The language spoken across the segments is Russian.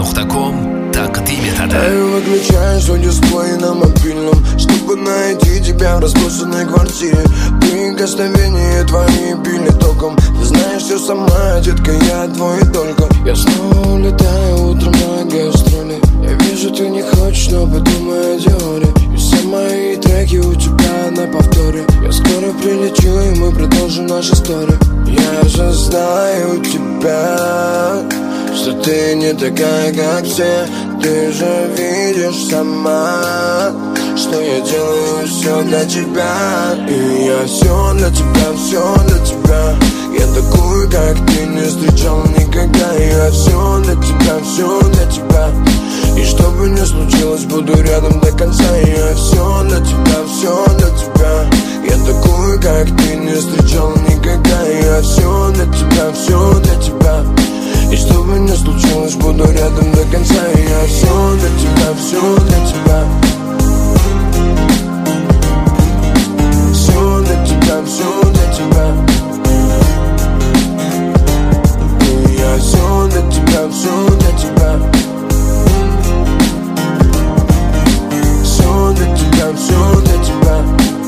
Instagram.com تقديم هذا. Выключаю свой дисплей на мобильном, чтобы найти тебя в разбросанной квартире. Прикосновения твои били током. Ты знаешь все сама, детка, я твой только. Я снова улетаю утром на гастроли. Я вижу, ты не хочешь, но подумай о Диоре. И все мои треки у тебя на повторе. Я скоро прилечу, и мы продолжим наши истории. Я же знаю тебя, что ты не такая, как все. Ты же видишь сама, что я делаю все для тебя. И я все для тебя, все для тебя. Я такую, как ты, не встречал никогда. Я все для тебя, все для тебя. И что бы ни случилось, буду рядом до конца. Я все для тебя, все для тебя. Я такую, как ты, не встречал никогда. Я все для тебя, все для тебя. И что бы ни случилось, буду рядом до конца. Я все для тебя, все для тебя. Все для тебя, все для тебя. И я все для тебя, все для тебя. Все для тебя, все для тебя.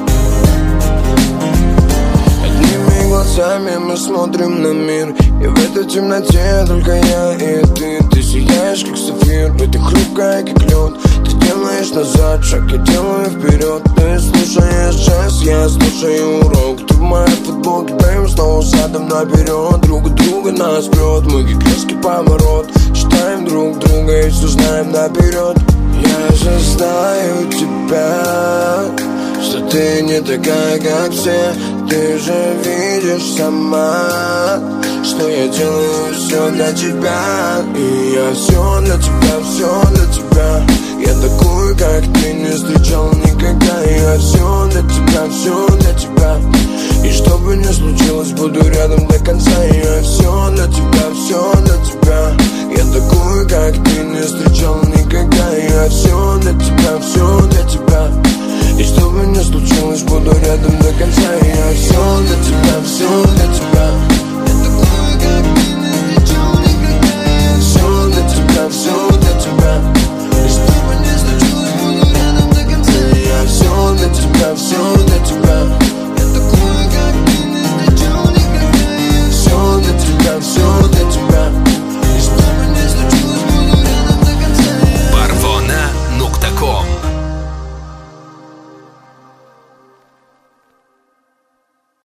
Одними глазами мы смотрим на мир. И в этой темноте только я и ты. Ты сияешь, как сафир, и ты хрупкая, как лед. Ты делаешь назад шаг, я делаю вперед. Ты слушаешь джаз, я слушаю урок. Ты в моей футболке, бэйм, снова задом наперед. Друг от друга нас прет, мы как резкий поворот. Читаем друг друга и все знаем наперед. Я же знаю тебя, что ты не такая, как все. Ты же видишь сама, что я делаю все для тебя. И я все для тебя, все для тебя. Я такую, как ты, не встречал никогда. Я все для тебя, все для тебя. И что бы ни случилось, буду рядом до конца. Я все для тебя, все для тебя. Я такую, как ты, не встречал никогда. Я все для тебя, все для тебя.